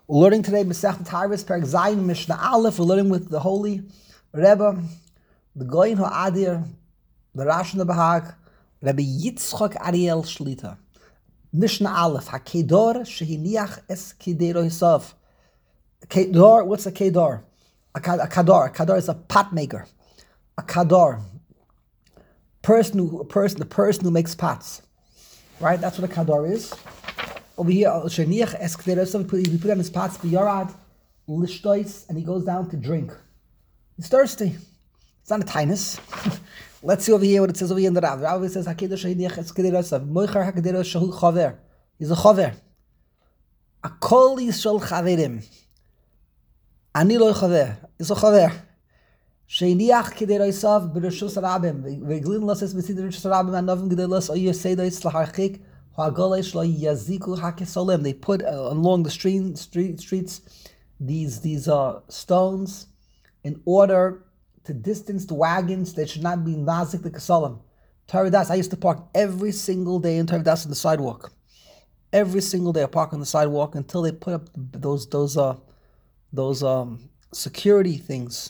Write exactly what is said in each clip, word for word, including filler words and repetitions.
We're learning today Masechet Harvos, Perek Zayin, Mishnah Aleph. We're learning with the holy Rebbe, the Goyin HaAdir, the Rash and the Bahag, Rebbe Yitzchok Ariel Shlita. Mishnah Aleph, HaKedor Shehiniach Es Kedero Hisav. Kedor, what's a Kedor? A Kador. A Kador is a pot maker. A Kador. Person who, a person, the person who makes pots. Right? That's what a Kador is. Over here, Sheniach Es Kedero Hisav, he put on his pots for Yarad, Lishtois, and he goes down to drink. He's thirsty. It's not a tinus. Let's see over here what it says over here in the Rav. Rav says, HaKedor Shehiniach Es Kedero Hisav. Moicher HaKedero Shehu Chaver. He's a Chaver. Akol Yishol Chaverim. Ani lo chaver. He's a chaver. Sheiniach kedei roisav b'reshus rabim. V'glin losses b'sid reshus rabim anovim gedei los oyer seidos laharchik ha'golei lo yaziku hakesolim. They put uh, along the street, street streets these these uh, stones in order to distance the wagons. They should not be nazik the kesolim. Taridas. I used to park every single day in Taridas on the sidewalk. Every single day I park on the sidewalk until they put up those those uh. Those um security things.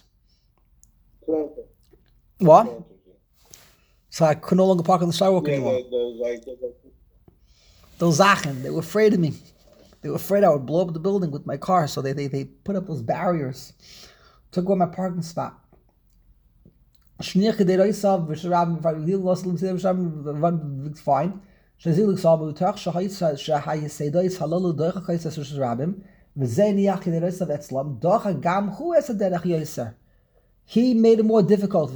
What? So I could no longer park on the sidewalk yeah, anymore. Those, like, those Zachen, they were afraid of me. They were afraid I would blow up the building with my car, so they they, they put up those barriers. Took away my parking spot. It's fine. He made it more difficult.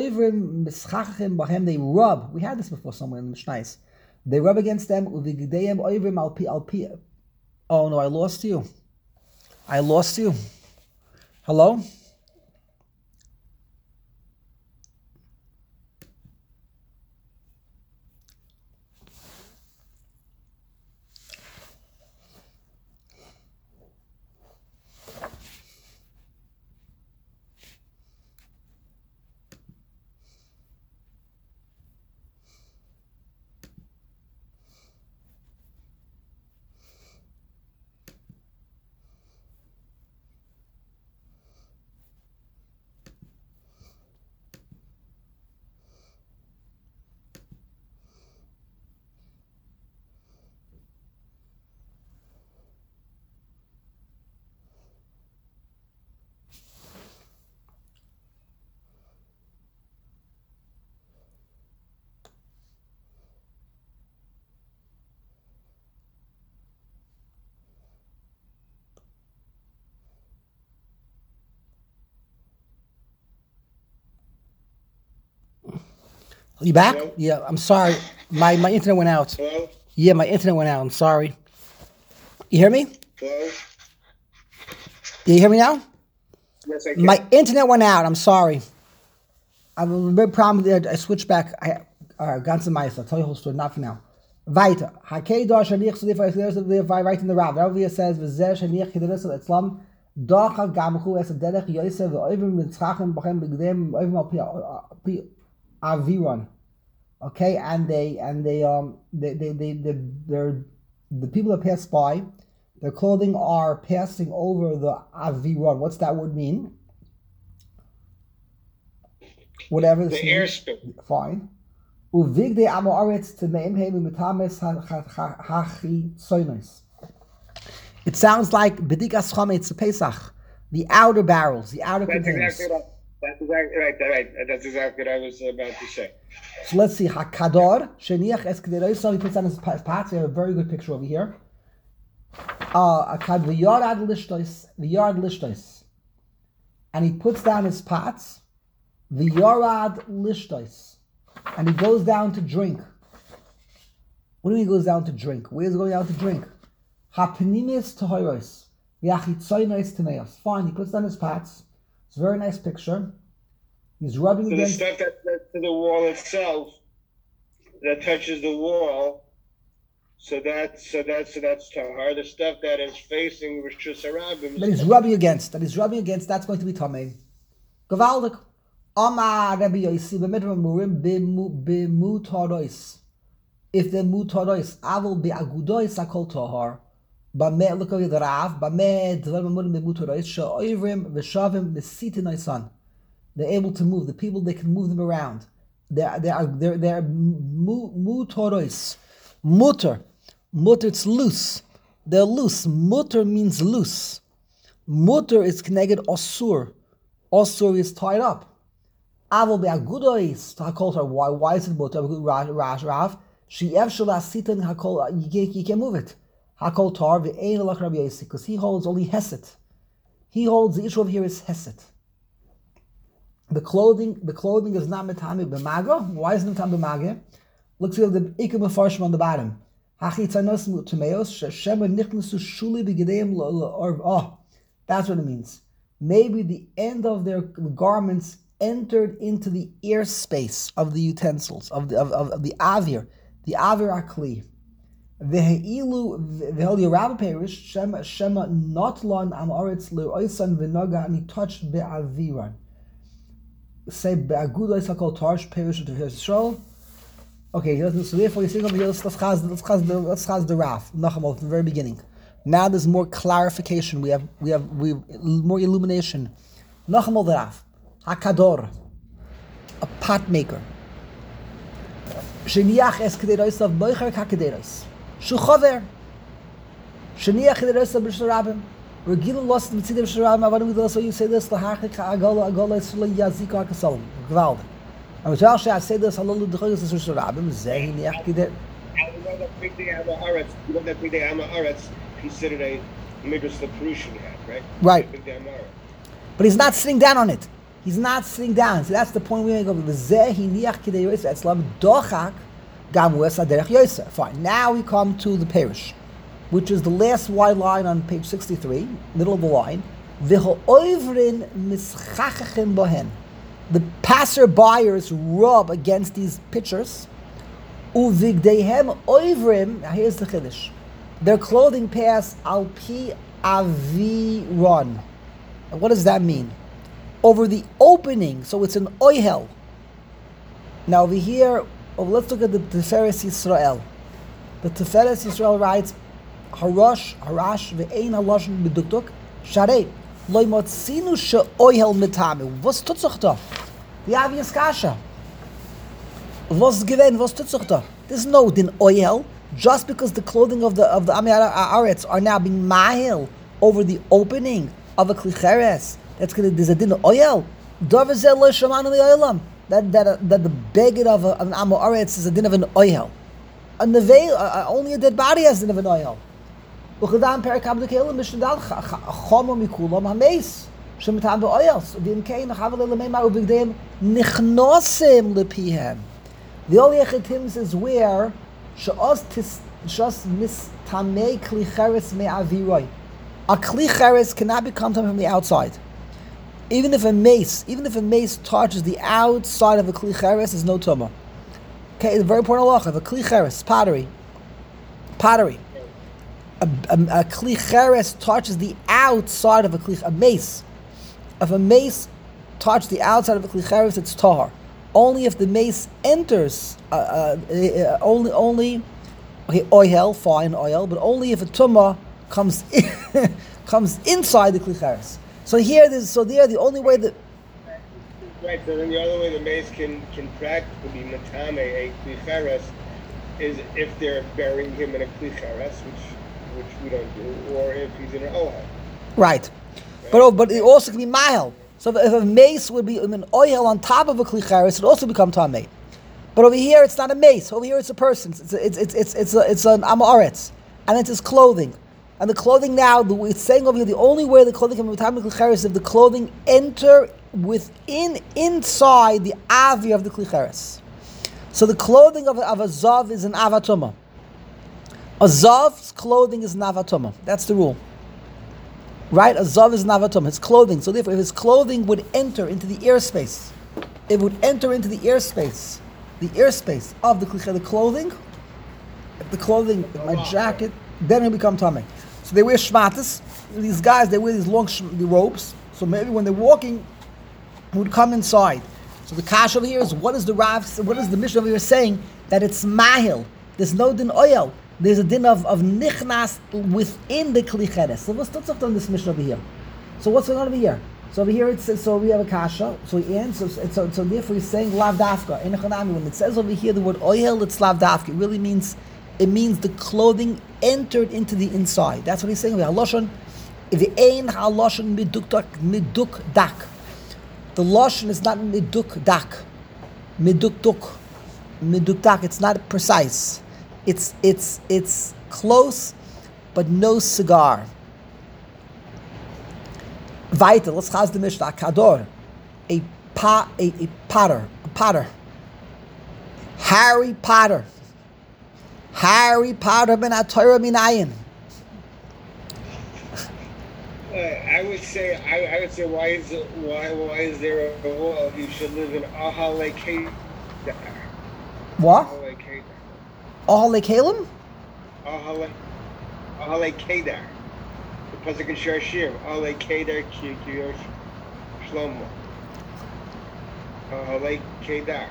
They rub. We had this before somewhere in the Mishnais. They rub against them. Oh no, I lost you. I lost you. Hello? You back? Hello? Yeah, I'm sorry. My my internet went out. Hello? Yeah, my internet went out. I'm sorry. You hear me? Hello? Do you hear me now? Yes, I can. My internet went out. I'm sorry. I have a big problem there. I switched back. I uh, ganz Meister. I'll tell you the whole story. Not for now. Weiter. Hakedar shaniach sudif right in the Rav. Rav says v'zeh shaniach kiderus etzlam dacha gamchu es derech yosef ve'oivim mitzchachim b'chem b'gdem oivim al pi aviron. Okay, and they and they um they they they they they're the people that pass by, their clothing are passing over the aviron. What's that word mean? Whatever the airspeed. Fine. Uvigde amoritz to meim heim mitames hachi soinos. It sounds like bedikas chametz Pesach, the outer barrels, the outer That's containers. exactly right. That's exactly right. Right. That's exactly what I was about to say. So let's see. Hakador sheniach es kedei roisav. He puts on his pots. We have a very good picture over here. Uh, akad v'yarad lishtois, v'yarad lishtois, and he puts down his pots. V'yarad lishtois, and he goes down to drink. What do you mean he goes down to drink? Where's he going down to drink? Hapenimis tohoros, v'achitzoynos teneos. Fine. He puts down his pots. It's a very nice picture. He's rubbing So against... the stuff that, that's to the wall itself, that touches the wall, so that's so that's so that's tahar. The stuff that is facing Rishus Harabim. That he's rubbing against. That he's rubbing against. That's going to be tamei. Gavaldik. Amar Rabbi Yossi b'midbar murim b'mutarois. If the mutarois avol be'agudois akol tahar, Bameh, look at the Rav. Bameh, Dvarim Amurim Bemutorais, Sha'oivrim, Veshavim, Mesitin Oisan. They're able to move. The people, they can move them around. They're, they are, they're, they're mutorois. Mutter. Mutter, it's loose. They're loose. Mutter means loose. Mutter is connected osur. Osur is tied up. Aval be'agudois. Hakol tar. Why? Why is it mutter? Rash Rav. She evshel asitan hakol. You can't move it. Hakol tar ve'ein alach Rabbi Yossi, because he holds only Hesed. He holds the issue of here is Hesed. The clothing, the clothing is not metame b'maga. Why is it metame b'maga? Look to the ikum mefarshim on the bottom. Hachitzanos mutumeos sheshema nichnasu shuli b'gedeim or oh, that's what it means. Maybe the end of their garments entered into the ear space of the utensils of the of, of, of the avir, the avir akli. Veheilu vehel yirab perish shema shema notlon am aretz leoisan v'naga, and he touched be'aviran. Say be'agudois hakol tarsh perish to Yisrael. Okay, so therefore you see over here. Let's let's chaz let's chaz the let's chaz the Raf Nachamol from the very beginning. Now there's more clarification. We have we have we have more illumination. Nachamol the Raf Hakador, a pot maker. Sheniach es kederos of boicher hakederos. Shuchover. Sheniach kederos of b'sharabim. Regilin lost the mitzvah b'sharabim. Avadim with us. You say this lahachik agola agola is shlo yazika hakasalim. Gvaldi. And we shall say this halalu d'choyos is b'sharabim. Zehi niach keder. And the one that big the Amma Aretz, the one that big the Amma Aretz considered a midrash the Perusian had, right? Right. Big the Amma Aretz. But he's not sitting down on it. He's not sitting down. So that's the point we make of it. Fine. Now we come to the Perish, which is the last wide line on page sixty-three, middle of the line. The passer-buyers rub against these pictures. Uvigdehem oivrim. Now here's the chiddush. Their clothing pass al pi aviron. And what does that mean? Over the opening, so it's an oihel. Now over here, oh, let's look at the Tiferes Yisrael. The Tiferes Yisrael writes, Harash, Harash, ve'ein halashon beduktuk, sharei, loy motzinu she oihel mitame. Was tut sich da? The obvious kasha. Was given, was tut sich da? There's no din oihel, just because the clothing of the of the Ami Aretz are now being mahil over the opening of a klicheres. That's gonna. There's a din of oil. That that that the beggar of an Amoritz is a din of an oil. A nevel, uh, only a dead body has din of an oil. Uchadam perakam dekelim mishdal chama mikulam hameis shemitam beoils. V'im kein chavel lemeimar ubigdeim nichnosim lepihem. The only echitim is where she'os tis just mistamei klicheres me'aviroi. A klicheres cannot become from the outside. Even if a mace, even if a mace touches the outside of a kli cheres, there's no tumah. Okay, it's a very important halacha. If a kli cheres, pottery, pottery, a, a, a kli cheres touches the outside of a kli, a mace. If a mace touches the outside of a kli cheres, it's tahar. Only if the mace enters, uh, uh, uh, only, only, okay, oil, fine, oil, but only if a tumah comes in, comes inside the kli cheres. So here, this, so there, the only way that right. So then the other way the mace can can practically be matame a klicheres is if they're burying him in a klicheres, which which we don't do, or if he's in an ohel. Right, right? but oh, but it also can be mahel. So if a mace would be an oil on top of a klicheres, it would also become tamei. But over here, it's not a mace. Over here, it's a person. It's a, it's it's it's it's a, it's an amoritz, and it's his clothing. And the clothing now, the, it's saying over here, the only way the clothing can be matame klicheres is if the clothing enter within, inside the avi of the klicheres. So the clothing of, of a zav is an avatuma. A zav's clothing is an avatuma. That's the rule. Right? A zav is an avatuma. His clothing. So therefore, if his clothing would enter into the airspace, it would enter into the airspace, the airspace of the klicheres, the clothing, if the clothing, my jacket, then it will become tamei. So they wear shmatas. These guys, they wear these long sh- the robes. So maybe when they're walking, it would come inside. So the kash over here is, what is the Rav, what is the Mishnah over here saying? That it's mahil. There's no din oil. there's a din of, of nichnas within the kli cheres. So what's what's on this mission over here? So what's going on over here? So over here it says, so we have a kasha, so he ends, so, so, so therefore he's saying lav dafka. In Echanami, when it says over here the word oil, it's lav dafka. It really means, it means the clothing entered into the inside. That's what he's saying. Haloshon, if the ein haloshon miduk miduk dak, the loshon is not miduk dak, miduk duk, miduk dak. It's not precise. It's it's it's close, but no cigar. Weiter, let's chaz the Mishnah. Kador, a pa, a, a potter, a potter. Harry Potter. Harry Potter ben Atayra minayin. Uh, I would say, I, I would say, why is it, why why is there a law you should live in Ahale Kedar? What? Ahale Kedar. Ahale Kalim? Ahale Ahale Kedar. The pasuk in Shir Shir. Ahale Kedar ki kiyosh Shlomo. Ahale Kedar.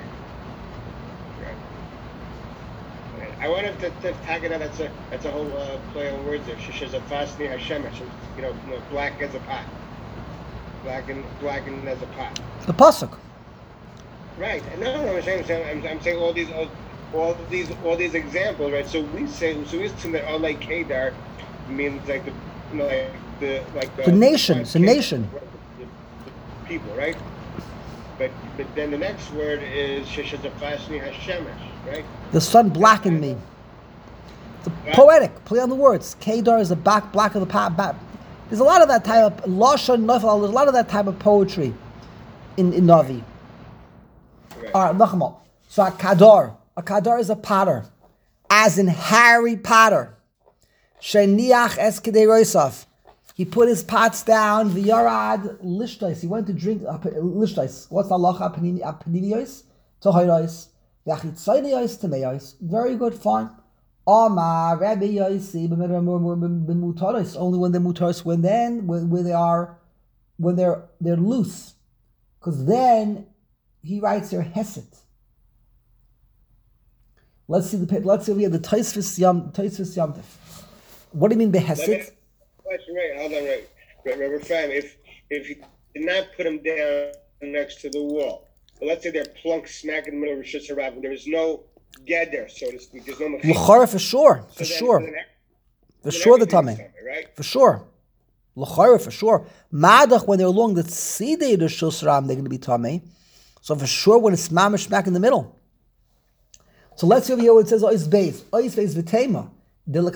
I wanted to, to tag it out. That's a that's a whole uh, play on words there. She says a fasni Hashemesh. You know, you know, black as a pot. Black and black and as a pot. The pasuk. Right. No, no, I'm saying, I'm, I'm saying all these, all, all these, all these examples, right? So we say, so we assume that Alei Kedar means like the, you know, like the, like the, the nation. It's a Kedar, nation. right? The, the people, right? But but then the next word is Sheshazafashni Hashemesh, right? The sun blackened me. It's a poetic play on the words. Kedar is the back black of the pot. Back. There's a lot of that type of lashon nafal. There's a lot of that type of poetry in in Navi. Right. All right, Nachmal. So a kadar, a kadar is a potter, as in Harry Potter. Sheniach eskidei roisaf. He put his pots down. V'yarad lishtais. He went to drink uh, lishtais. What's the halacha? Apnimiyos, tohayros, v'achitzaynios, temeyos. Very good, fine. Ama Rabbi Yosi b'mutaros. Only when they're mutaros. When then, when, when they are, when they're they're loose, because then he writes here Hesed. Let's see the let's see we have the Taisvis Yam Taisvis Yamtif. What do you mean by Hesed? That's right. Hold on, right. Remember, fam, if if you did not put them down next to the wall, but let's say they're plunk smack in the middle of Rosh Hashanah, there is no ged there, so to speak. There's no mechit. L'chara for sure, for so then, sure, so then, for so sure the tummy, right? For sure. L'chara for sure. Madach when they're along the tzidei Rosh Hashanah, they're going to be tummy. So for sure when it's mamish smack in the middle. So let's see over here what it says ois beis, ois beis v'tema. Over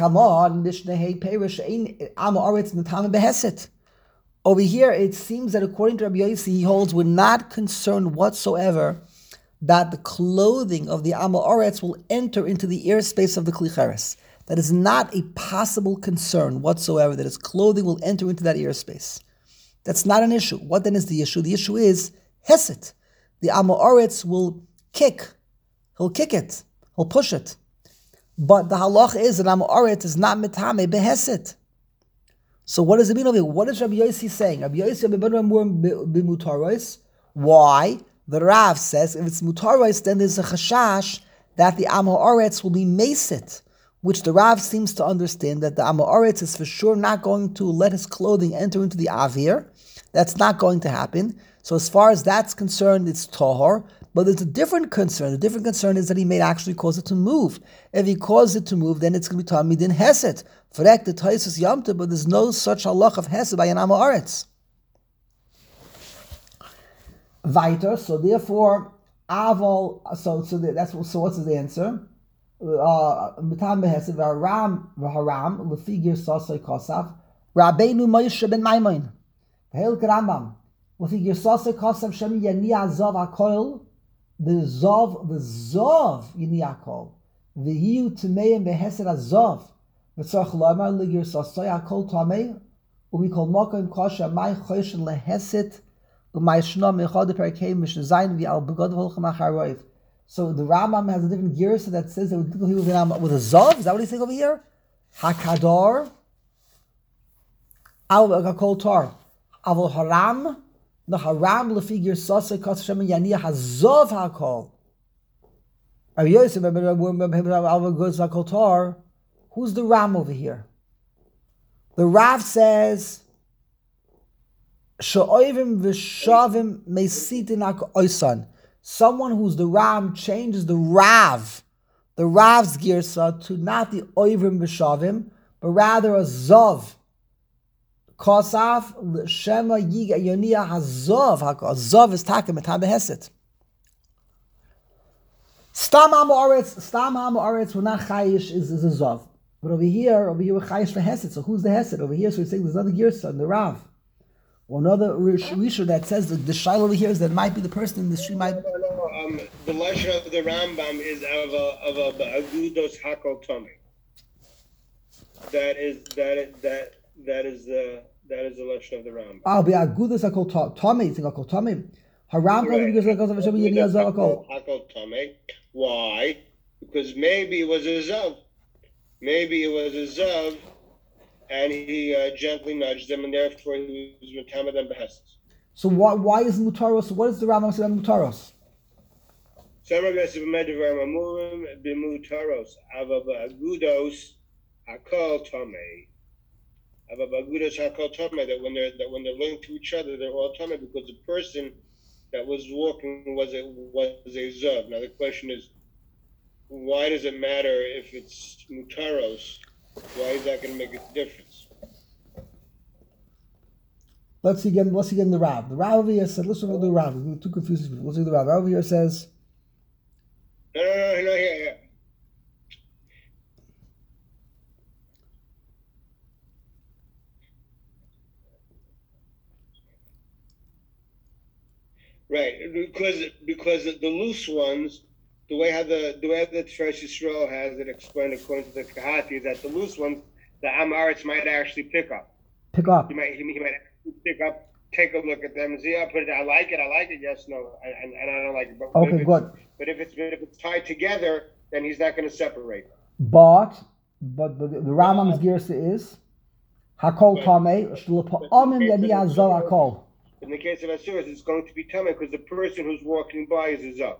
here, it seems that according to Rabbi Yossi, he holds we're not concerned whatsoever that the clothing of the Amal Oretz will enter into the airspace of the Kli Cheres. That is not a possible concern whatsoever, that his clothing will enter into that airspace. That's not an issue. What then is the issue? The issue is Hesed. The Amal Oretz will kick. He'll kick it. He'll push it. But the halach is that Am Oret is not mitame beheset. So what does it mean over here? What is Rabbi Yossi saying? Rabbi Yossi b'mutaros. Why? The Rav says if it's mutaros, then there's a chashash that the Am Ha'aretz will be meset, which the Rav seems to understand that the Am Ha'aretz is for sure not going to let his clothing enter into the avir. That's not going to happen. So as far as that's concerned, it's tahor. But there's a different concern. The different concern is that he may actually cause it to move. If he caused it to move, then it's going to be Talmidin Hesed. Frek the Taisus Yamta, but there's no such halach of Hesed by an Am Ha'aretz. Weiter, so therefore, Aval, so so that's so what's his answer? Mitam Behesed, V'haram, V'haram, L'figir Sasai Kosav, Rabbeinu Moshe ben Maimon, V'hel Rambam, L'figir Sasai Kosav, Shem Yani Azav HaKoil, the Zov, the Zov Yiniakol, the Yu Tameim Behesed Azov, the Tzarch Lama Ligir Sasai Akol Tamei, we call Mokim Kosha Mai Choshen Lehesed, Umay Shnom Mechad Perkei Mishnah Zayin Vi Al Begod Volchem Acharoiv. So the Rambam has a different gear so that says that with a Zov. Is that what he's saying over here? Hakador, Al Akol Tar, Avol Haram. The haram lefigure sasa kashem yaniya hazov hakol. Rabbi Yosef, Rabbi Yosef, Rabbi Yosef, Who's the Ram over here? The Rav says, Sha'oivim v'shavim meisitin oisan. Someone who's the Ram changes the Rav, the Rav's girsa, to not the oivim v'shavim, but rather a Zov. Kosaf Shema Yiga Yonia Hazov. Zov is taken metam beheset. Stam Am Oretz, Stam Am Oretz, we're not chayish is, is a Zov. But over here, over here we're chayish for Hesed. So who's the Hesed? Over here, so we're saying there's another Girsa, the Rav. Or another Risha that says that the Shail over here is that might be the person in the street might. No, no, no. Um, the Lashon of the Rambam is of a of a Agudos Hakol Tomi. That is that is that that is the that is the Lashon of the Rambam. Ah, be Agudos Hakol Tomi. It's Hakol Tomi. Haram because Hakol Tomi. Why? Because maybe it was a Zav. Maybe it was a Zav, and he uh, gently nudged them, and therefore he was Metamed and Behesed. So why why is Mutaros? What is the Rambam saying about Mutaros? Some of us have made the Ramamurim b'Mutaros, ava b'Agudos Hakol Tomei, ava b'Agudos Hakol Tomei. That when they're that when they're linked to each other, they're all Tomei because the person that was walking was a was a Zav. Now the question is, why does it matter if it's Mutaros? Why is that going to make a difference? Let's see again. Let's see again the Rav. The Rav over here said, "Listen to the Rav. We're too confused. Let's see the Rav. Rav over here says." No, no, no, no, yeah, yeah. Right, because because the loose ones, the way how the the way the Tiferes Yisrael has it explained according to the Kahati is that the loose ones, the Am Aretz might actually pick up. Pick up. He might he, he might actually pick up, take a look at them, and see, I put it. I like it. I like it. Yes, no, and, and I don't like it. But, okay, but good. But if it's but if it's tied together, then he's not going to separate. But but the, the Rambam's girsa is Hakol Tamei Shlupa'amim Yadi Azal Hakol. In the case of Asuras, it's going to be Tamei because the person who's walking by is a Zav.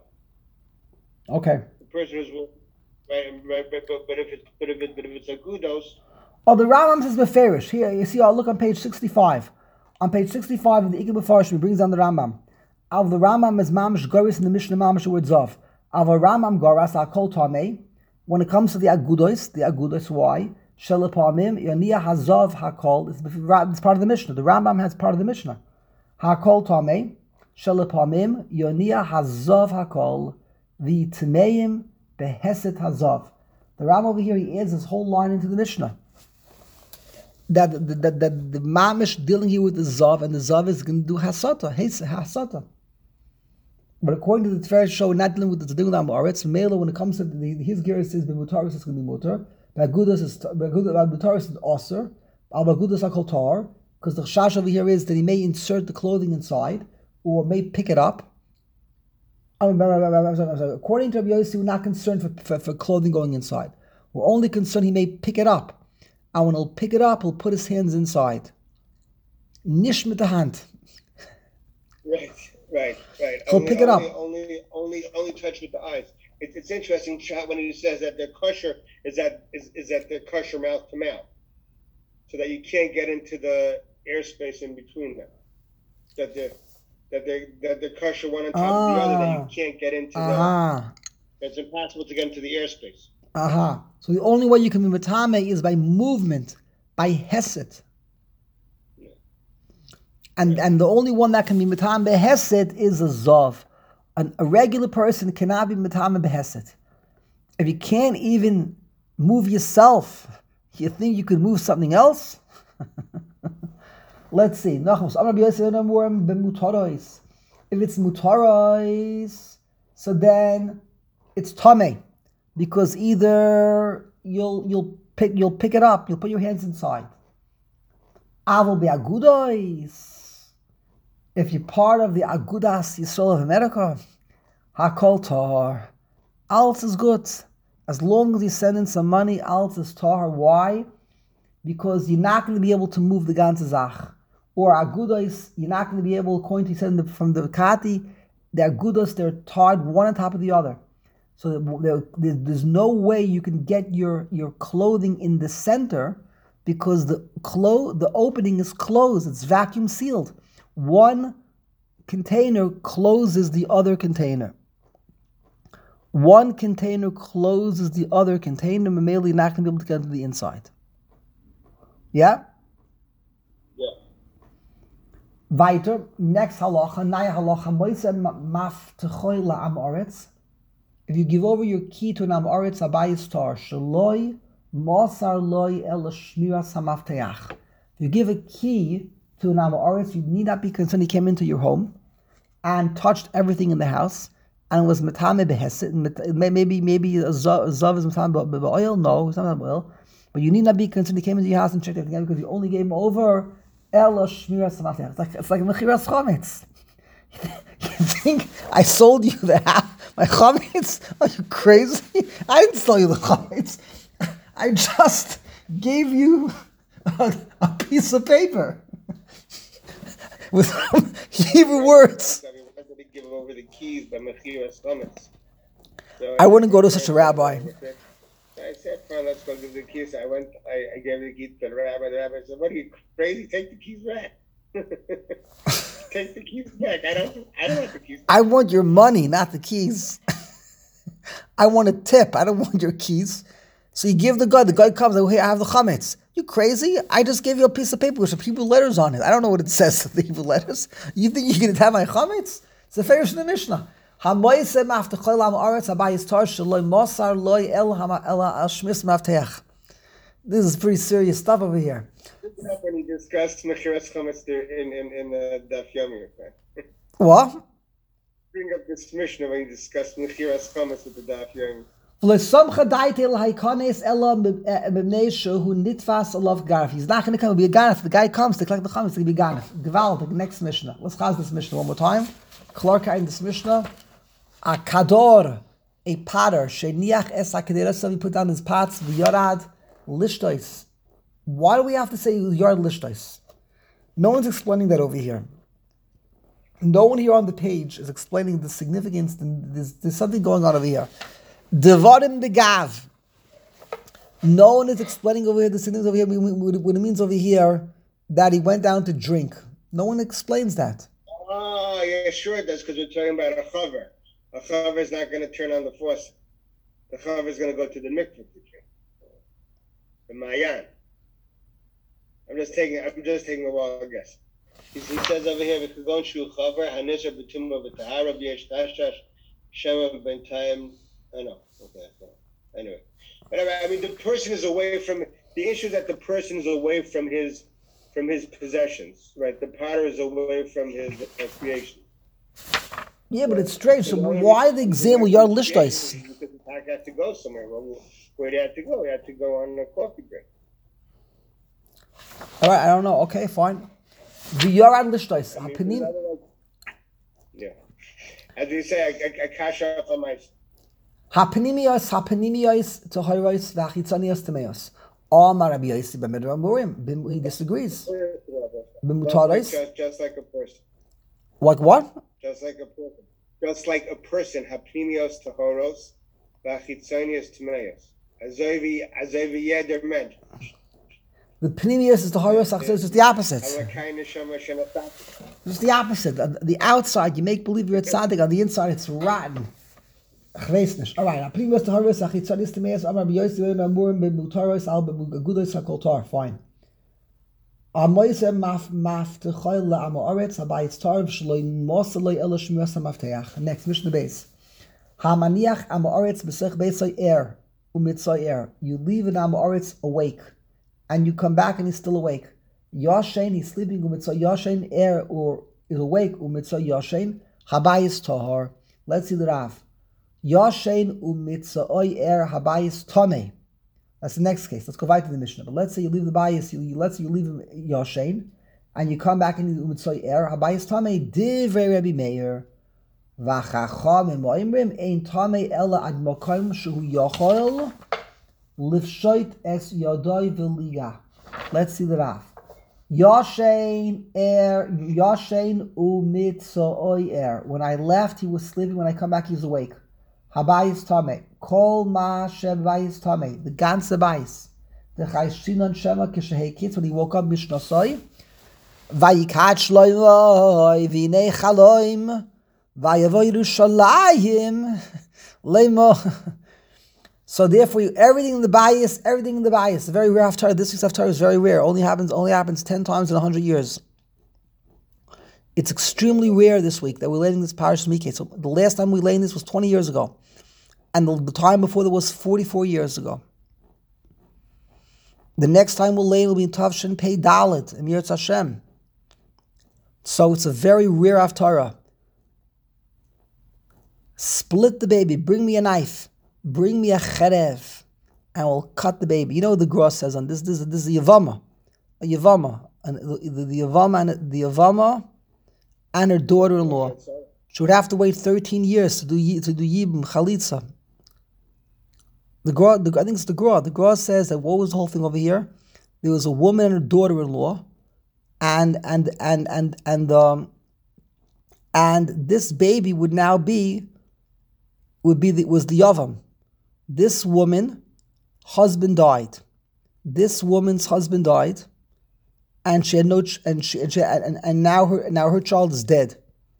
Okay. The person who's right, right, but, but, but if it's but if it but if it's a Gudos. Oh, the Rambam says Beferish. Here you see. I'll look on page sixty-five. On page sixty-five of the Ikar Befarish, he brings down the Rambam. Av the Rambam is Mamish Goris in the Mishnah Mamish word Zav. Av a Rambam Goras Hakol Tamei. When it comes to the Agudos, the Agudos, why? Shelapamim Yonia Hazav Hakol. It's part of the Mishnah. The Rambam has part of the Mishnah. Hakol Tamei Shelapamim Yonia Hazav Hakol. The Tmeim Beheset Hazav. The Ram over here, he adds this whole line into the Mishnah. That the, the, the, the Mamish dealing here with the Zav, and the Zav is going to do Hasata. Hasata. But according to the Tiferes show, we're not dealing with the Tzaddik Lam Aretz. Mela, when it comes to the, his gear, says B'Mutaris is going to be Mutar. B'Agudas is B'Mutaris is Osir. B'Agudas Hakol Tar. Because the Chash over here is that he may insert the clothing inside, or may pick it up. According to Rabbi Yossi, we're not concerned for, for, for clothing going inside. We're only concerned he may pick it up. And when he'll pick it up, he'll put his hands inside. Nish mit the hand. Right, right, right. So only, pick it only, up. Only, only, only touch with the eyes. It, it's interesting when he says that they're kosher, is that is, is that they're kosher mouth to mouth, so that you can't get into the airspace in between them. That they're that they that they're kosher one on top ah, of the other. That you can't get into uh-huh. the. It's impossible to get into the airspace. Aha. Uh-huh. So the only way you can be metame is by movement, by hesed. Yeah. And yeah. and the only one that can be metame behesed is a zav. An, a regular person cannot be metame behesed. If you can't even move yourself, you think you could move something else? Let's see. If it's mutarais, so then it's tamei. Because either you'll you'll pick you'll pick it up, you'll put your hands inside. Avol be'agudos. If you're part of the Agudas Yisrael of America, hakol tar. Alt is good. As long as you send in some money, alt is tar. Why? Because you're not going to be able to move the ganze Zach. Or Agudos, you're not going to be able, according to send from the Kati, the Agudos, they're tied one on top of the other. So there, there, there's no way you can get your, your clothing in the center because the clo- the opening is closed. It's vacuum sealed. One container closes the other container. One container closes the other container. Mameli, you're not going to be able to get to the inside. Yeah? Yeah. Weiter, next halacha, naya halacha, moise maf techoy la'am oretz. If you give over your key to an am oretz, abayis tar, shaloi mosar loi el shmiras hamafteach. If you give a key to an am oretz, you need not be concerned he came into your home and touched everything in the house, and it was metame behesit, maybe maybe a zav is metame be'oil, no, it's not oil, but you need not be concerned he came into your house and checked everything out because you only gave him over el shmiras hamafteach. It's like it's like mechiras chometz. You think I sold you the half my chametz? Are you crazy? I didn't sell you the chametz. I just gave you a, a piece of paper with some Hebrew words. Give over the keys by mechiras chametz. So I wouldn't go to such a rabbi. I said, "Fine, let's go give the keys." I went. I, I gave the keys to the rabbi. The rabbi said, "What are you crazy? Take the keys back." Take the keys back. I don't. I don't want the keys back. I want your money, not the keys. I want a tip. I don't want your keys. So you give the guy. The guy comes. Hey, I have the chametz. You crazy? I just gave you a piece of paper with some Hebrew letters on it. I don't know what it says. The Hebrew letters. You think you can have my chametz? It's a fair in the Mishnah. Hamoisem after cholam aretz abayis tar shaloi mosar loy el hama ela al shmis mafteach. This is pretty serious stuff over here. This is when he discussed mechiras chametz in in in the Daf Yomi. What? Bring up this Mishnah when he discussed mechiras chametz with the Daf Yomi. He's not going to come. It'll be a ganef. The guy comes to collect the chametz. It'll be ganef. Gewalt, the next Mishnah. Let's chaz this Mishnah one more time. Clarka in this Mishnah. A kador, a potter, sheniach es hakadera, so he put down his pots, v'yorad lishtois. Why do we have to say yard lishtois? No one's explaining that over here. No one here on the page is explaining the significance. There's, there's something going on over here. Devarim begav. No one is explaining over here the significance over here, what it means over here that he went down to drink. No one explains that. Oh, yeah, sure it does, because we're talking about a chaver. A chaver is not going to turn on the faucet. The chaver is going to go to the mikveh to drink. The mayan. I'm just taking. I'm just taking a wild guess. He, he says over here, "V'kagon shu chaver hanisha b'tumah v'tahara b'yesh tashash shema b'intayim." I know. Okay. Anyway, but I mean, the person is away from. The issue is that the person is away from his, from his possessions, right? The potter is away from his uh, creation. Yeah, but it's strange. So why the example yard lishtais? Because the potter had to go somewhere. Well, where did he have to go? He had to go on a coffee break. All right, I don't know. Okay, fine. The yard lishtais. Yeah. As we say, I, I, I cash off on my. Hapanimios, hapanimios, tohoros, vachitzanios, temeos. All Marabi Yossi b'medra murim. He disagrees. Just, just, just like a person. Like what? Just like a person. Just like a person. Hapnimios, tohoros, vachitzanios, temeos. Azovi, azovi yeder men. The panimios is the tohoros. It's just the opposite. It's the opposite. The outside, you make believe you're a tzaddik. On the inside, it's rotten. Ich weiß nicht. Alright, primus to harvest, achitzanis to meis, amar b'yoysi v'yim amurim b'mutaros al b'gudos ha'koltar. Fine. Amoyse maf maf techoy la'am ha'aretz habayitz tarv shloi mosaloi ela shmiras ha'mafteach. Next, Mishnah base. Ha'maniach am ha'aretz b'sech beisoy er u'mitzoy er. You leave an am ha'aretz awake, and you come back and he's still awake. Yashen, he's sleeping u'mitzoy yashen er or is awake u'mitzoy yashen habayitz tahar. Let's see the Rav. Yashen u'mitzoy er habayis tomei. That's the next case. Let's go back to the Mishnah. But let's say you leave the bayis, you, you let's say you leave him Yashen, and you come back and you u'mitzoy er habayis tomei. Divrei Rabbi Meir v'chachamim oimrim ein tomei ela ad mokom shehu yachol lifshoit es yadai v'liga. Let's see the Rav. Yashen er Yashen u'mitzoy er. When I left, he was sleeping. When I come back, he's awake. Habayis Tame. Kol ma shebayis Tame. The ganze Bayis. The Chayshinon Shema Kishahei Kitz, when he woke up Mishnasoi. Vayikat Shloimoi, Vinei Chaloim, Vayavoy Yerushalayim, Leimo. So therefore, everything in the bias, everything in the bias, a very rare haftarah. This week's haftarah is very rare. Only happens, only happens ten times in a hundred years. It's extremely rare this week that we're learning this Parashas Miketz. So the last time we learned this was twenty years ago, and the, the time before that was forty-four years ago. The next time we'll learn will be in Tavshin Pei Dalet in Yirtz Hashem. So it's a very rare haftarah. Split the baby. Bring me a knife. Bring me a cherev, and we'll cut the baby. You know what the Gross says on this? This, this is a Yavama, a Yavama, and the, the, the Yavama and the Yavama and her daughter-in-law. She would have to wait thirteen years to do to do Yibum Chalitza. The Gra, the, I think it's the Gra. The Gra says that what was the whole thing over here? There was a woman and her daughter-in-law, and and and and and um, and this baby would now be would be the, was the Yavam. This woman, husband died. This woman's husband died, and she had no ch- and she, and, she and, and now her now her child is dead.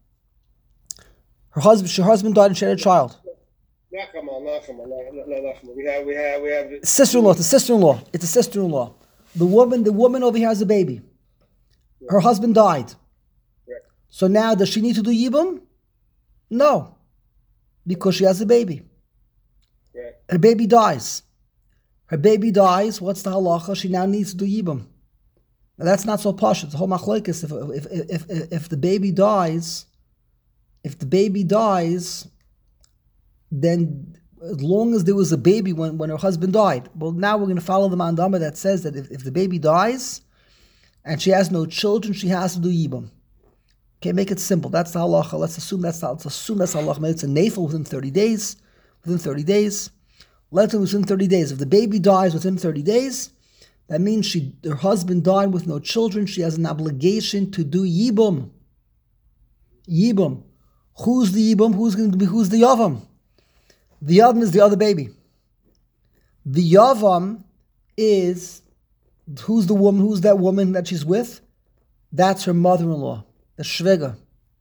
Her husband her husband died and she had a child. We have we have we have Sister-in-law, it's a sister-in-law. It's a sister-in-law. The woman, the woman over here has a baby. Her husband died. Right. So now does she need to do Yibum? No. Because she has a baby. Right. Her baby dies. Her baby dies. What's the halacha? She now needs to do Yibum. Now that's not so posh. It's a whole machlokes. If, if if if if the baby dies, if the baby dies, then as long as there was a baby when, when her husband died. Well, now we're going to follow the mandama that says that if, if the baby dies and she has no children, she has to do Yibum. Okay, make it simple. That's the halacha. Let's assume that's the, let's assume that's the halacha. Maybe it's a nafel within thirty days. Within thirty days. Let's say within thirty days. If the baby dies within thirty days, that means she her husband died with no children. She has an obligation to do Yibum. Yibum. Who's the Yibum? Who's going to be? Who's the Yavam? The Yavam is the other baby. The Yavam is who's the woman? Who's that woman that she's with? That's her mother-in-law. The Shvega.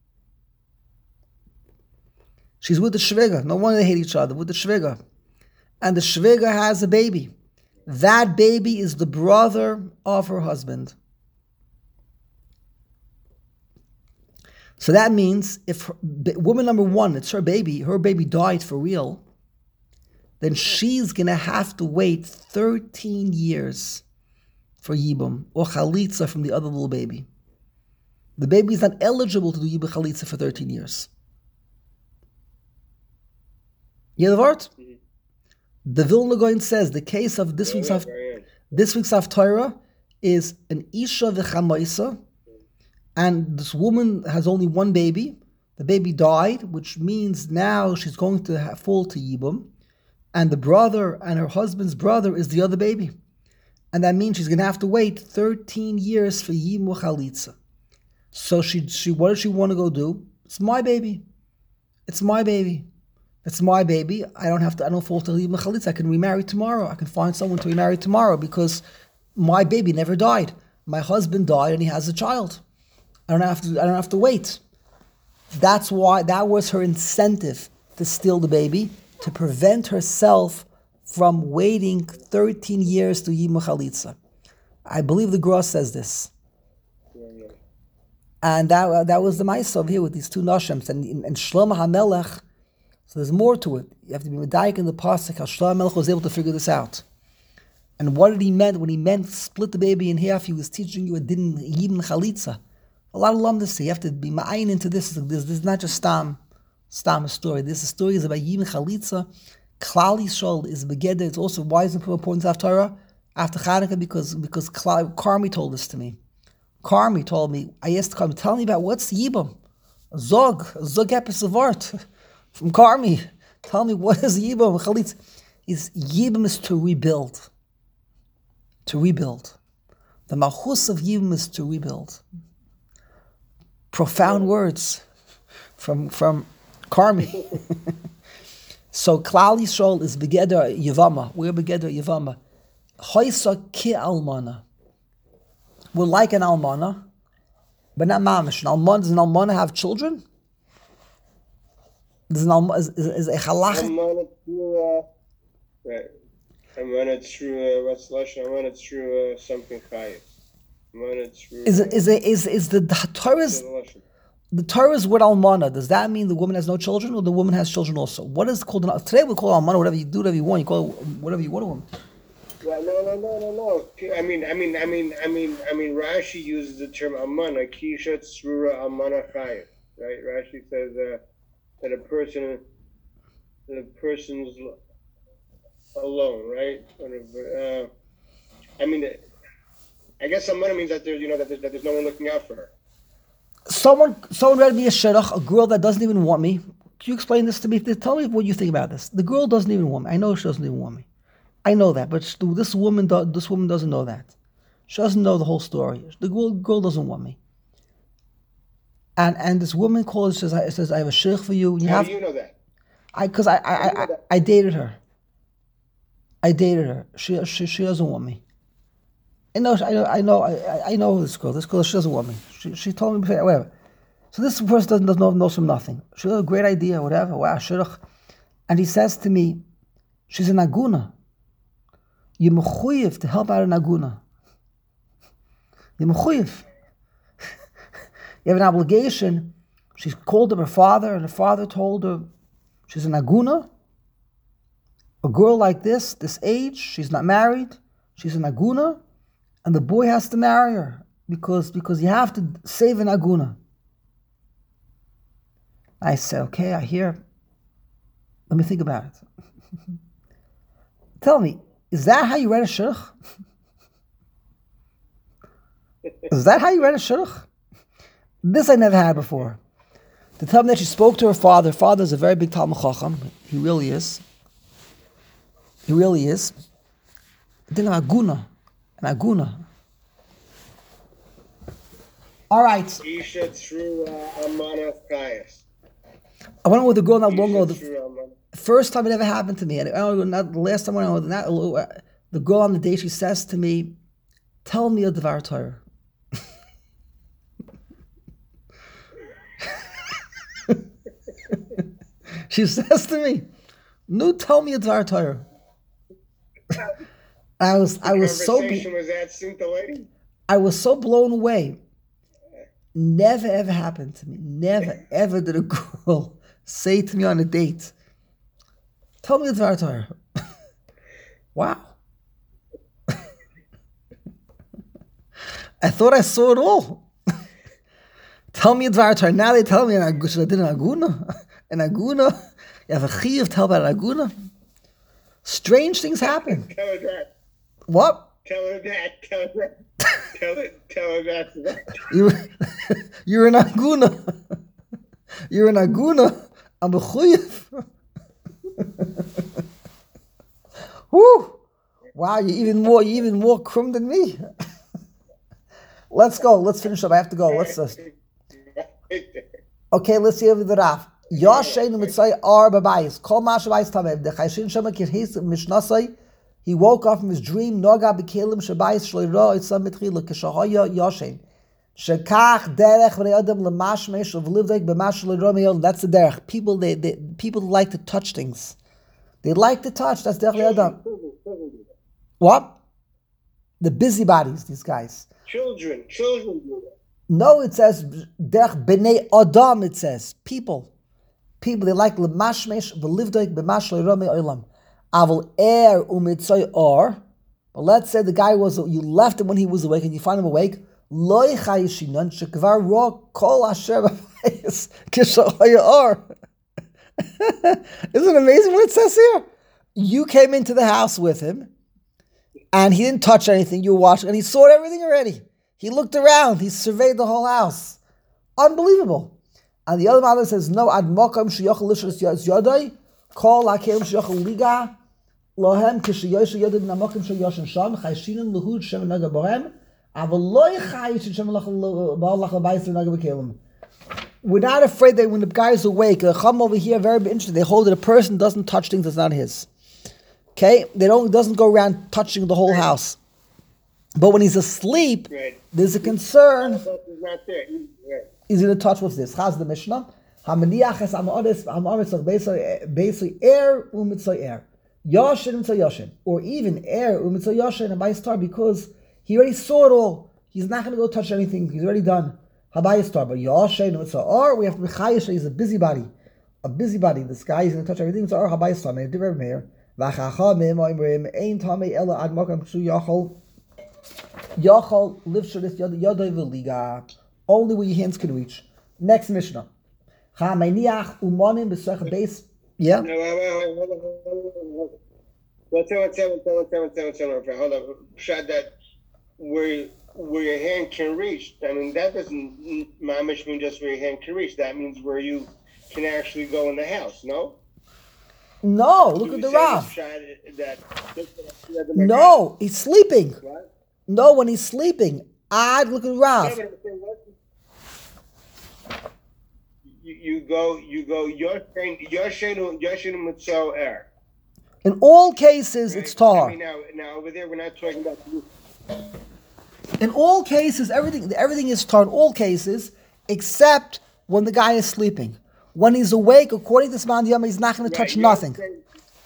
She's with the Shvega. No wonder they hate each other. With the Shvega. And the Shvega has a baby. That baby is the brother of her husband. So that means if her, woman number one, it's her baby, her baby died for real, then she's going to have to wait thirteen years for Yibum or Chalitza from the other little baby. The baby is not eligible to do Yibum Chalitza for thirteen years. You hear the word? Mm-hmm. The Vilna Gaon says the case of this week's Haftarah, this week's Haftarah is an Isha v'chamaisa, and this woman has only one baby. The baby died, which means now she's going to have, fall to Yibum, and the brother and her husband's brother is the other baby. And that means she's going to have to wait thirteen years for Yibum Chalitza. So she, she, what does she want to go do? It's my baby. It's my baby. It's my baby. I don't have to, I don't fall to Yibum Chalitza. I can remarry tomorrow. I can find someone to remarry tomorrow because my baby never died. My husband died and he has a child. I don't have to, I don't have to wait. That's why, that was her incentive to steal the baby, to prevent herself from waiting thirteen years to Yibum Chalitza. I believe the Gross says this. And that uh, that was the Ma'aseh here with these two Nashems. And, and Shlomo HaMelech, so there's more to it. You have to be medayik in the pasuk how Shlomo HaMelech was able to figure this out. And what did he mean when he meant split the baby in half? He was teaching you a din Yibum Chalitza. A lot of lumdus say you have to be ma'ayin into this. This, this is not just stam, stam a story. This story is about Yibum Chalitza. Klal Yisrael is begeder. It's also why is it important to Haftarah after Chanukah because because Klal, Carmi told this to me. Carmi told me. I asked Carmi, tell me about what's Yibum. Zog, zog episode of art from Carmi. Tell me what is Yibum Chalitza. Is Yibum is to rebuild. To rebuild. The Malchus of Yibum is to rebuild. Profound words from from Carmi. So Klal Yisrael is begeder Yevama. We're begeder Yevama. Hoysa ki almana. We're like an almana, but not mamish. An almana, does an almana have children? Does an almana, is, is, is a halach? Almana through, uh, right. Almana through, uh, what's lashon? Almana through uh, something chayis. Almana through. Is it, is it, is, is the, the Torah's, the Torah's word almana, does that mean the woman has no children, or the woman has children also? What is called, an, today we call it almana, whatever you do, whatever you want, you call it whatever you want to woman. Well, no, no, no, no, no. I mean, I mean, I mean, I mean, I mean. Rashi uses the term almana, kisha tzrura almana chayis. Right? Rashi says uh, that a person, that a person's alone. Right? Uh, I mean, I guess almana means that there's, you know, that there's, that there's no one looking out for her. Someone, someone read me a shidduch, a girl that doesn't even want me. Can you explain this to me? Tell me what you think about this. The girl doesn't even want me. I know she doesn't even want me. I know that, but this woman, this woman doesn't know that. She doesn't know the whole story. The girl, girl doesn't want me. And and this woman calls, says, I, says, I have a shidduch for you. you How have, do you know that? I because I I, I, I I dated her. I dated her. She she she doesn't want me. I know I know I know I, I know this girl. This girl, she doesn't want me. She she told me before, whatever. So this person doesn't doesn't know knows from nothing. She has a great idea, whatever. Wow, shidduch. And he says to me, she's an aguna. You're mechuyev to help out an aguna. You're mechuyev. You have an obligation. She's called up her father, and her father told her she's an aguna. A girl like this, this age, she's not married. She's an aguna, and the boy has to marry her because because you have to save an aguna. I said, okay, I hear. Let me think about it. Tell me, is that how you read a shidduch? Is that how you read a shidduch? This I never had before. To tell me that she spoke to her father. Her father is a very big Talmud Chacham. He really is. He really is. Then an aguna. An aguna. All right. Isha through almana chayis. I went with a girl not long ago. The first time it ever happened to me, and I don't know, not the last time I went, not the girl on the date, she says to me, "Tell me a Dvar Torah." She says to me, "No, tell me a Dvar Torah." I was, I was so, Conversation was that scintillating? I was so blown away. Never ever happened to me. Never ever did a girl say to me on a date, "Tell me a Dvar Torah." Wow. I thought I saw it all. Tell me a Dvar Torah. Now they tell me, should I did an aguna? An aguna? You have a chiyuv, tell about an aguna? Strange things happen. Tell her that. What? Tell her that. Tell her that. Tell her, tell her that. You, you're an aguna. You're an aguna. I'm a chuyif. Woo! Wow, you're even more, you're even more crum than me. Let's go. Let's finish up. I have to go. Let's just. Okay, let's see over the Raf. Yashein mitzay ar babayis. Kol mashabayis tamev. The chayshin shema kirhis mishnasai. He woke up from his dream. Noga bekelim shabayis shleira itzam mitchila kishahaya yashein. Shekach derech v'nei adam lemashmesh v'livdek b'mash shleira meyol. That's the derech. People they, they people like to touch things. They like to touch. That's derech adam. What? The busybodies. These guys. Children. Children do that. No, it says derech b'nei adam. It says people. People, they like lemashmesh v'livdek b'mash shleira meyol. Aval er umitzay or, but let's say the guy was, you left him when he was awake and you find him awake. Loy chayishinan shekvar ro kol asher b'fayis kishahaya or. Isn't it amazing what it says here? You came into the house with him, and he didn't touch anything. You were watching, and he saw everything already. He looked around. He surveyed the whole house. Unbelievable. And the other mother says, no, ad mokam sheyachal lishras yadai. Call lakem shachal liga lohem kishayosh yodim namokim shayoshin sham chayshinim luhud shem naga bohem aval loy chayish shem lachal baal lachal bayis naga bekelim. We're not afraid that when the guy's awake, the Chum over here, very interesting, they hold that a person doesn't touch things that's not his. Okay? They don't doesn't go around touching the whole house. But when he's asleep, Right. there's a concern. He's not there. He's, right. He's going to touch what's this? Chaz the Mishnah. Hamaniach es amoris amoris basically air umitzay air. Yoshin umitzay yoshin. Or even air umitzay yoshin and by star because he already saw it all. He's not going to go touch anything. He's already done. Habayis star. But yoshin umitzay or we have to be chayish. He's a busybody. A busybody. This guy is going to touch everything. So or habayis star. May differ meir. V'achachamim oimrim ein tamei ela ad makam shu yachol. Yachol live shadis yadai v'liga. Only where your hands can reach. Next Mishnah. Chameniach umonim b'sech base. Yeah. No, wait, wait, wait, hold on, hold on, hold on. Let's say, let's say, let's say, let's say, let's say, let's say, let's say, hold on. Shad that where where your hand can reach. I mean, that doesn't mamish mean just where your hand can reach. That means where you can actually go in the house. No. No. Look at the Rav. That, no, he's sleeping. What? No, when he's sleeping. Ad, look at Rav. You, you go, you go. Yoshin, Yoshin, Yoshin Mitzel air. In all cases, Right? it's tahar. I mean, now, now over there, we're not talking about. In all cases, everything everything is tahar. In all cases, except when the guy is sleeping. When he's awake, according to Sman Yama, he's not going to touch Right, nothing. Saying,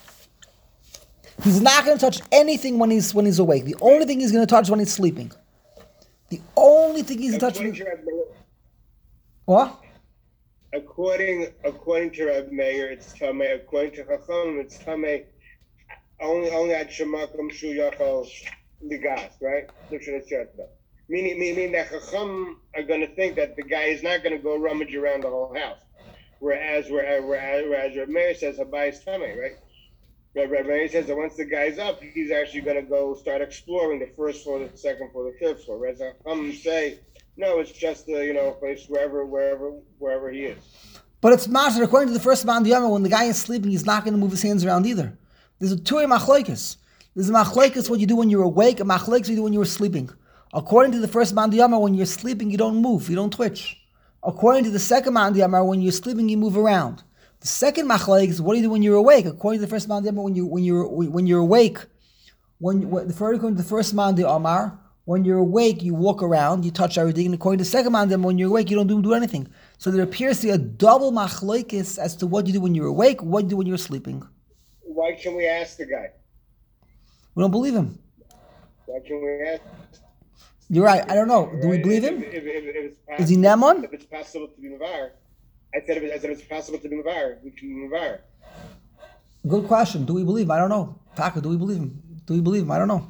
He's not going to touch anything when he's when he's awake. The only thing he's going to touch is when he's sleeping. The only thing he's touching. according to Reb Meir- What? According according to Reb Meir, it's tamei. According to Chacham, it's tamei. Only only at Shemakom Shu Yachal Ligas, right? Meaning meaning that Chacham are going to think that the guy is not going to go rummage around the whole house, whereas whereas whereas, whereas Reb Meir says Habayis tamei, right? Reb Meir says that once the guy's up, he's actually going to go start exploring the first floor, the second floor, the third floor. Whereas Chacham say. No, it's just the you know place wherever wherever wherever he is. But it's master according to the first man Yama, when the guy is sleeping, he's not going to move his hands around either. There's a two machlokes. There's a machlokes what you do when you're awake, a machlokes what you do when you're sleeping. According to the first man Yama, when you're sleeping, you don't move, you don't twitch. According to the second man Yama, when you're sleeping, you move around. The second machlokes, what do you do when you're awake? According to the first man Yama, when you when you're when you're awake, when, when the first according to the first man Yama. When you're awake, you walk around, you touch everything, and according to the second man, then when you're awake, you don't do, do anything. So there appears to be a double machlokes as to what you do when you're awake, what you do when you're sleeping. Why can we ask the guy? We don't believe him. Why can we ask? You're right. I don't know. Do we Right? believe If- him? if- if- if it's Is he possible- Neman? If it's possible to be Mavar, I said if, it, I said if it's possible to be Mavar, we can be Mavar. Good question. Do we believe him? I don't know. Taka, do we believe him? Do we believe him? I don't know.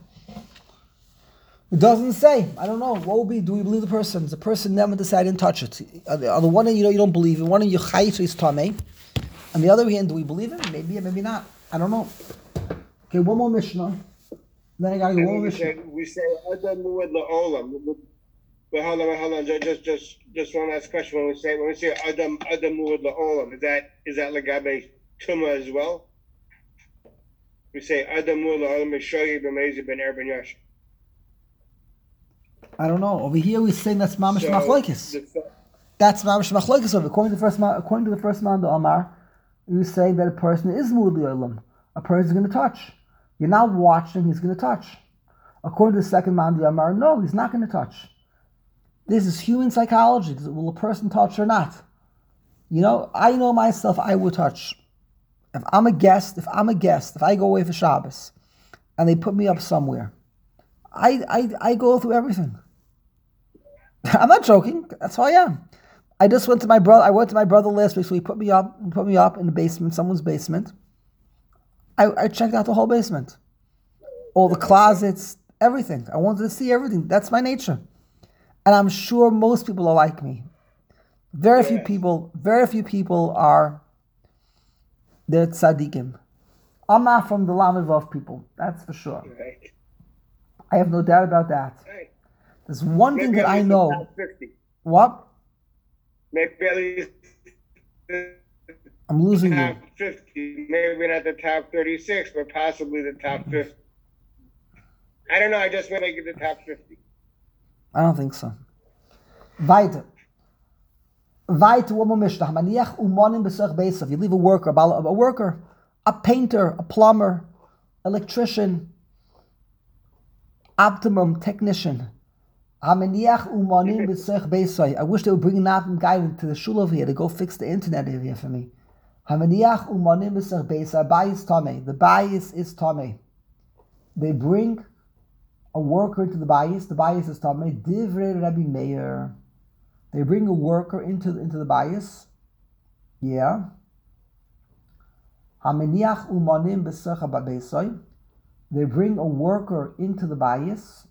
It doesn't say. I don't know. What will be? Do we believe the person? The person never decided didn't touch it. On the, on the one hand, you know, you don't believe him. One hand, you chayit is tamei. On the other hand, do we believe him? Maybe, maybe not. I don't know. Okay, one more Mishnah. Then I gotta go And one more we Mishnah. say we say Adam Muad La'olam. But hold on, hold on. Ju- Just just just one last question. When we say when we say Adam Adam Muad La'olam, is that is that Lagabe Tuma as well? We say Adam Muad La'olam Mishoyi B'Mezi Ben Er Ben Yash. I don't know. Over here, we're saying that's mamish So, machlokes. the- That's mamish machlokes. According to the first, ma- according to the first man, the Omar, you say that a person is muad li'olam. A person is going to touch. You're not watching; he's going to touch. According to the second man, the Omar, no, he's not going to touch. This is human psychology. Will a person touch or not? You know, I know myself. I would touch. If I'm a guest, if I'm a guest, if I go away for Shabbos, and they put me up somewhere, I I I go through everything. I'm not joking. That's how I am. I just went to my brother. I went to my brother last week, so he put me up, put me up in the basement, someone's basement. I, I checked out the whole basement, all the closets, everything. I wanted to see everything. That's my nature, and I'm sure most people are like me. Very few Yes. people, very few people are. They're tzaddikim. I'm not from the Lamed Vav people. That's for sure. Right. I have no doubt about that. Right. There's one thing Maybe that at I least know. the top fifty. What? Maybe at least the I'm losing top you. fifty. Maybe not the top thirty-six, but possibly the top fifty. I don't know. I just want to make it the top fifty. I don't think so. Weiter. Weiter, one more Mishnah. Hamaniach umonim b'sech beisav. You leave a worker, a, a worker, a painter, a plumber, electrician, optimum technician. Hamaniach umonim b'sech beisav. I wish they would bring an optimum guy into the shul over here to go fix the internet over here for me. Hamaniach umonim b'sech beisav. Bayis tamei. The bayis is tamei. They bring a worker into the bayis. The bayis is tamei. Divrei Rabbi Meir. They bring a worker into, into the bayis. Yeah. Hamaniach umonim b'sech beisav. They bring a worker into the bayis.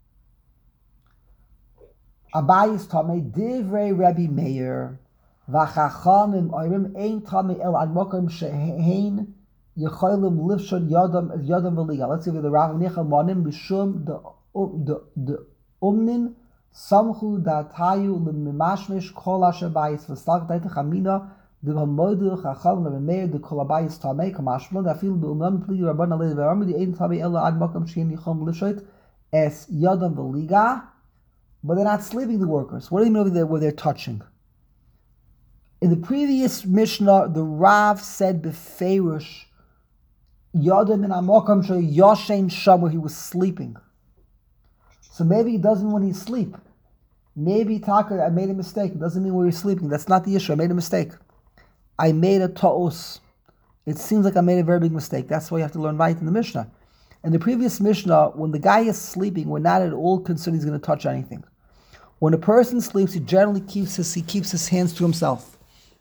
Abayis tamei. Divrei Rabbi Meir. V'chachamim oirim ein tamei el ad mokom shehein yecholim lifshon yodam yodam v'liga. Let's see if the Rav Nicha monim b'shum the the the umnin samchu datayu l'mimashmish kol asher bayis v'stak daita chamina d'hamodu chacham l'meir de kol abayis tamei kamashmon dafil b'umam pli rabban alei v'amri ein tamei el ad mokom shehein yecholim lifshon es yodam v'liga. But they're not sleeping, the workers. What do you mean over there where they're touching? In the previous Mishnah, the Rav said beferish Yodam in Amokam Yoshein Sham, where he was sleeping. So maybe he doesn't when he's asleep. Maybe Taka, I made a mistake. It doesn't mean where he's sleeping. That's not the issue. I made a mistake. I made a ta'us. It seems like I made a very big mistake. That's why you have to learn right in the Mishnah. In the previous Mishnah, when the guy is sleeping, we're not at all concerned he's going to touch anything. When a person sleeps, he generally keeps his he keeps his hands to himself.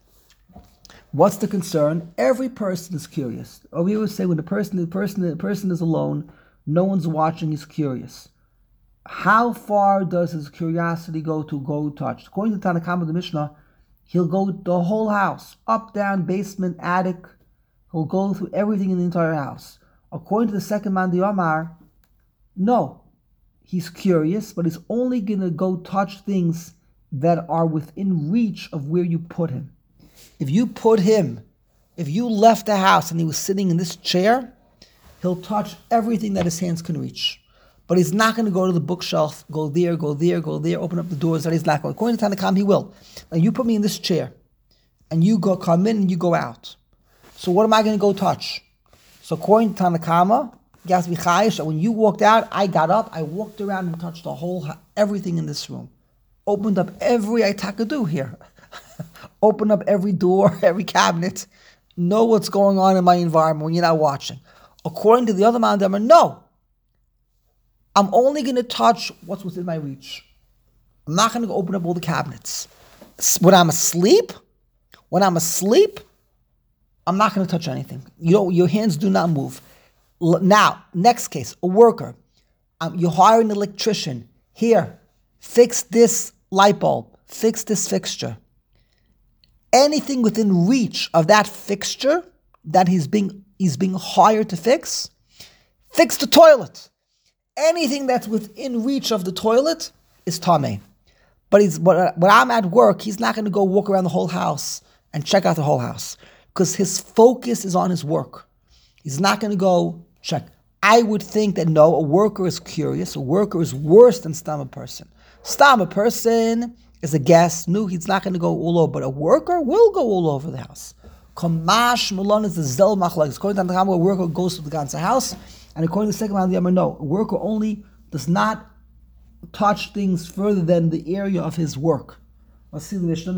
What's the concern? Every person is curious. Or we always say when the person the person the person is alone, no one's watching, he's curious. How far does his curiosity go to go touch? According to Tanakama the Mishnah, he'll go the whole house, up, down, basement, attic. He'll go through everything in the entire house. According to the second man, the Omar, no. He's curious, but he's only going to go touch things that are within reach of where you put him. If you put him, if you left the house and he was sitting in this chair, he'll touch everything that his hands can reach. But he's not going to go to the bookshelf, go there, go there, go there, open up the doors. That he's not going. According to Tanakam, he will. Now you put me in this chair, and you go come in and you go out. So what am I going to go touch? So according to Tanakama, when you walked out, I got up, I walked around and touched the whole, everything in this room. Opened up every itakadu here. Open up every door, every cabinet. Know what's going on in my environment when you're not watching. According to the other man, no. I'm only going to touch what's within my reach. I'm not going to go open up all the cabinets. When I'm asleep, when I'm asleep, I'm not going to touch anything. You know, your hands do not move. Now, next case, a worker. Um, you hire an electrician. Here, fix this light bulb. Fix this fixture. Anything within reach of that fixture that he's being he's being hired to fix, fix the toilet. Anything that's within reach of the toilet is tamei. But he's but when I'm at work, he's not going to go walk around the whole house and check out the whole house because his focus is on his work. He's not going to go check. I would think that no, a worker is curious. A worker is worse than stam a person. Stam a person is a guest. No, he's not going to go all over. But a worker will go all over the house. Kamash Malon is the zel machlokes. According to the Tanakh, a worker goes to the ganze house. And according to the second man, the Yamar, no. A worker only does not touch things further than the area of his work. Let's see the Mishnah.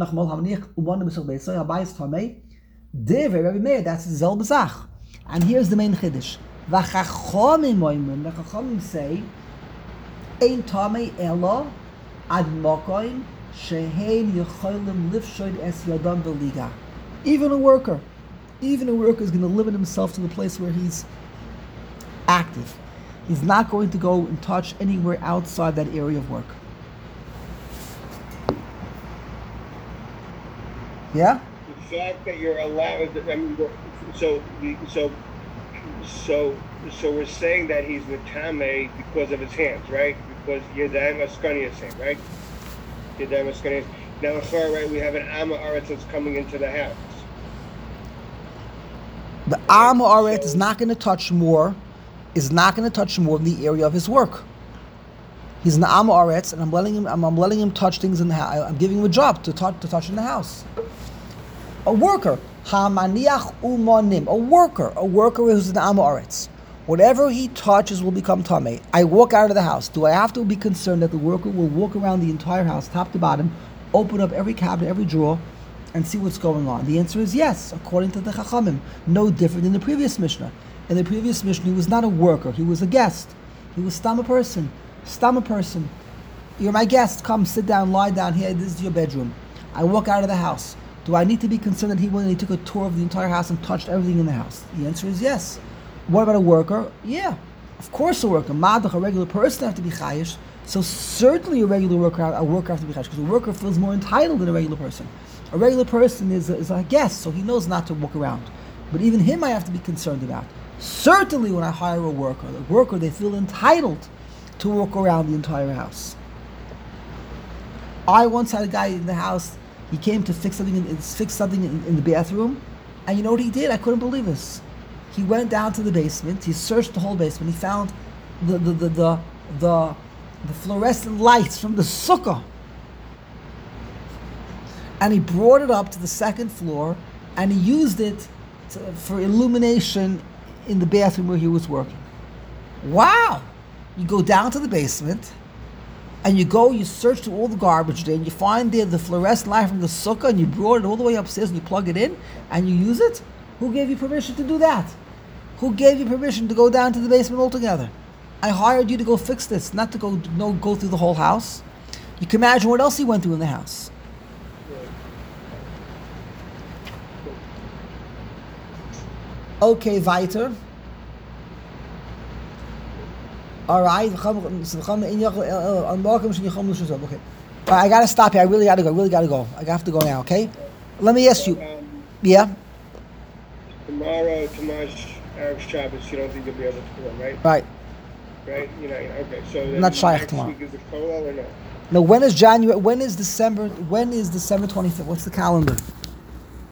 That's the zel bezach. And here's the main chiddush. V'chachamim oimrim, the chachamim say, ein tamei elo ad mokoim shehein yecholim lifshod es yadam v'liga. Even a worker, even a worker is going to limit himself to the place where he's active. He's not going to go and touch anywhere outside that area of work. Yeah? The fact that you're allowed, I mean, so, so, so, so we're saying that he's Natame because of his hands, right? Because Yadayim Askani is saying, right? Yadayim Askani is. Now, on far right, we have an Amma Aretz that's coming into the house. The Amma Aretz is not going to touch more, is not going to touch more in the area of his work. He's an Am Oretz, and I'm letting him. I'm, I'm letting him touch things in the house. I'm giving him a job to touch to touch in the house. A worker, Hamaniach Umonim. A worker, a worker who's an Am Oretz. Whatever he touches will become tamei. I walk out of the house. Do I have to be concerned that the worker will walk around the entire house, top to bottom, open up every cabinet, every drawer, and see what's going on? The answer is yes, according to the Chachamim. No different than the previous Mishnah. In the previous Mishnah, he was not a worker. He was a guest. He was stam a person. Stam a person. You're my guest. Come, sit down, lie down here. This is your bedroom. I walk out of the house. Do I need to be concerned that he went and he took a tour of the entire house and touched everything in the house? The answer is yes. What about a worker? Yeah, of course a worker. Madach, a regular person, have to be chayish. So certainly a regular worker, a worker has to be chayish, because a worker feels more entitled than a regular person. A regular person is a, is a guest, so he knows not to walk around. But even him I have to be concerned about. Certainly when I hire a worker, the worker, they feel entitled to walk around the entire house. I once had a guy in the house, he came to fix something in, fix something in, in the bathroom, and you know what he did? I couldn't believe this. He went down to the basement. He searched the whole basement. He found the the the the the, the fluorescent lights from the sukkah, and he brought it up to the second floor, and he used it to, for illumination in the bathroom where he was working. Wow! You go down to the basement, and you go. You search through all the garbage there, and you find there the fluorescent light from the sukkah, and you brought it all the way upstairs, and you plug it in, and you use it. Who gave you permission to do that? Who gave you permission to go down to the basement altogether? I hired you to go fix this, not to go no go through the whole house. You can imagine what else he went through in the house. Okay, weiter. All right. Okay. All right, I gotta stop here. I really gotta go. I really gotta go. I have to go now. Okay. Let me ask you. Um, Yeah. tomorrow, tomorrow's Arab Shabbos, you don't think you'll be able to go, right? Right. Right? You know, okay. So then Not shaykh next tomorrow. week is the kollel or no? No. When is January? When is December? When is December twenty-fifth? What's the calendar?